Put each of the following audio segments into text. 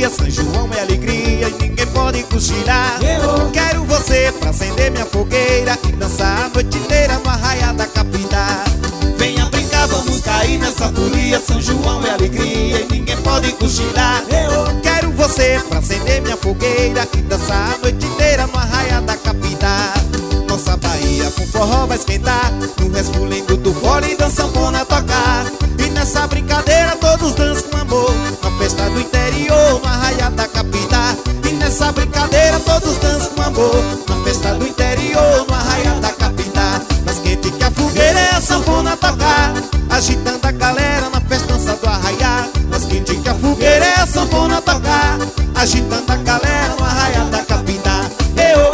São João é alegria e ninguém pode cochilar. Quero você pra acender minha fogueira e dançar a noite inteira no arraial da capital. Venha brincar, vamos cair nessa folia. São João é alegria e ninguém pode cochilar. Quero você pra acender minha fogueira e dançar a noite inteira no arraial da capital. Nossa Bahia com forró vai esquentar, no resfolego do fole e sanfona tocar. E nessa brincadeira todos dançam com amor, na festa do interior, no arraial da capital. E nessa brincadeira todos dançam com amor, na festa do interior, no arraial da capital. Mas quente que a fogueira é a sanfona tocar, agitando a galera na festança do arraial. Mas quente que a fogueira é a sanfona tocar, agitando a galera no arraial da capital. Eu,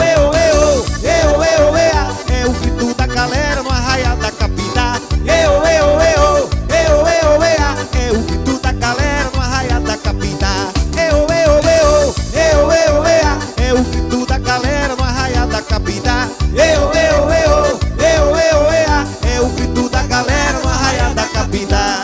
é o grito da galera no arraial da capital. Eu, é o grito da galera no arraial da capital. Eu, é o grito da galera no arraial da capital. Eu, é o grito da galera no arraial da capital.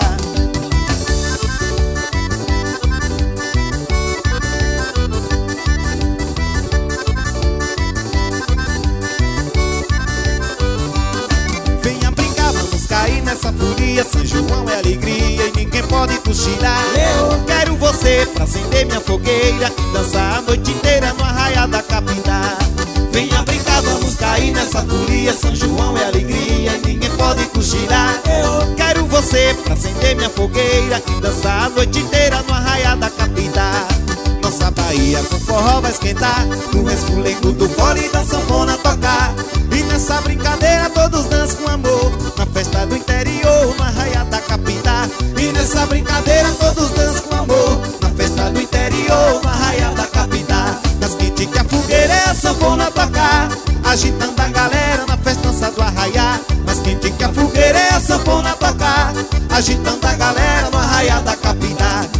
Venha brincar, vamos cair nessa folia. São João é alegria e ninguém pode cochilar. Quero você pra acender minha fogueira e dançar a noite inteira no arraial da capital. Venha brincar, vamos cair nessa folia. São João é alegria e ninguém pode cochilar. Quero você pra acender minha fogueira e dançar a noite inteira no arraial da capital. Nossa Bahia com forró vai esquentar, no resfolego do fole da sanfona tocar. E nessa brincadeira todos dançam com amor, na festa do interior, no arraial da capital. E nessa brincadeira todos dançam com amor, na festa do interior, no arraial da capital. Mas quente que a fogueira é a sanfona tocar, agitando a galera na festança do arraial. Mas quente que a fogueira é a sanfona tocar, agitando a galera no arraial da capital.